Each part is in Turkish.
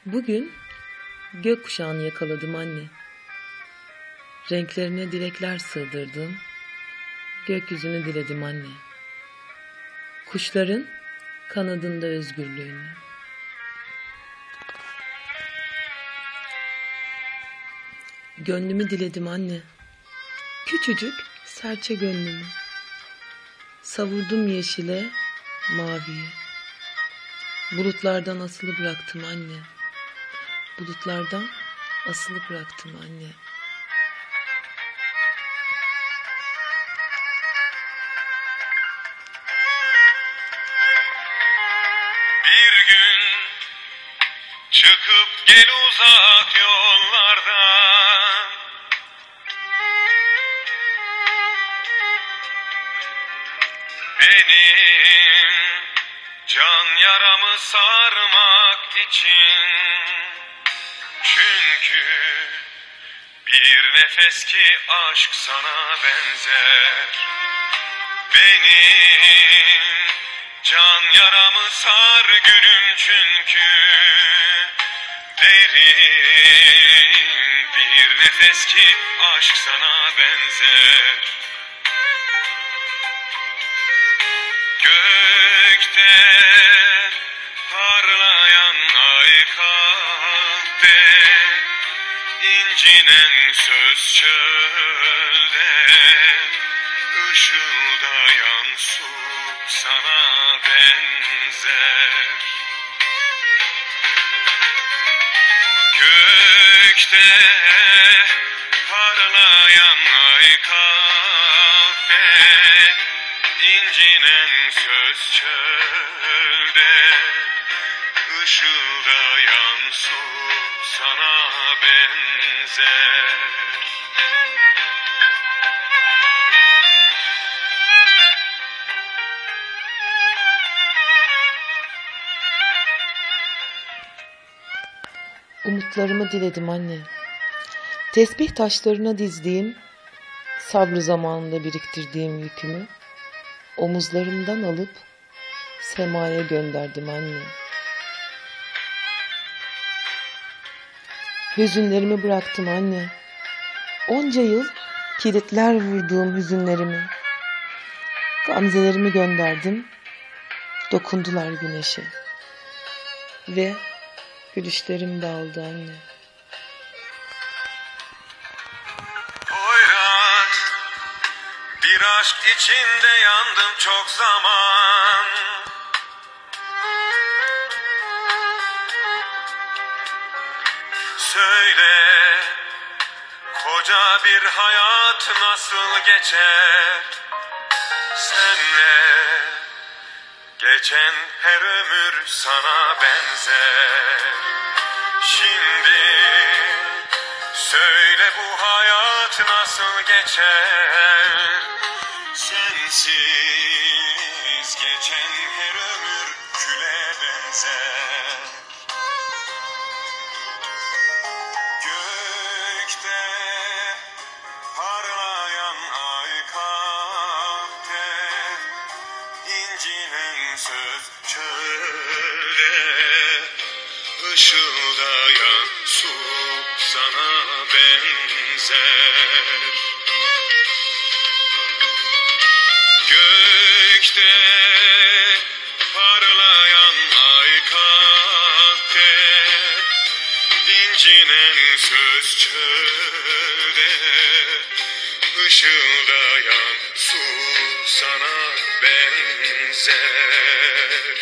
Bugün gökkuşağını yakaladım anne. Renklerine dilekler sığdırdım. Gökyüzünü diledim anne. Kuşların kanadında özgürlüğünü. Gönlümü diledim anne. Küçücük serçe gönlümü. Savurdum yeşile, maviye. Bulutlardan asılı bıraktım anne. Bulutlardan asılı bıraktım anne. Bir gün çıkıp gel uzak yollardan, benim can yaramı sarmak için. Çünkü bir nefes ki aşk sana benzer. Benim can yaramı sar gülüm, çünkü derin bir nefes ki aşk sana benzer. Gökte parlayan ay kahve, incinen söz çölde, ışıldayan su sana benzer. Gökte parlayan ay kahve, incinen söz çölde, ışıldayan su sana benzer. Umutlarımı diledim anne. Tesbih taşlarına dizdiğim, sabrı zamanında biriktirdiğim yükümü omuzlarımdan alıp semaya gönderdim anne. Hüzünlerimi bıraktım anne. Onca yıl kilitler vurduğum hüzünlerimi, gamzelerimi gönderdim. Dokundular güneşe ve gülüşlerim dağıldı anne. Hoyrat, bir aşk içinde yandım çok zaman. Söyle, koca bir hayat nasıl geçer senle? Geçen her ömür sana benzer. Şimdi söyle, bu hayat nasıl geçer sensiz? Geçen her ömür küle benzer. Gökte parlayan ay kahve, incinen söz çölde, ışıldayan su sana benzer. Gökte parlayan ay kahve, incinen söz çölde, ışıldayan su sana benzer.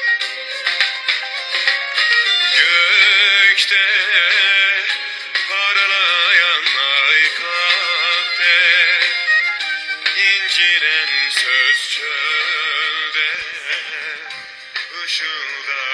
Gökte parlayan ay kahve, incinen söz çölde, ışıldayan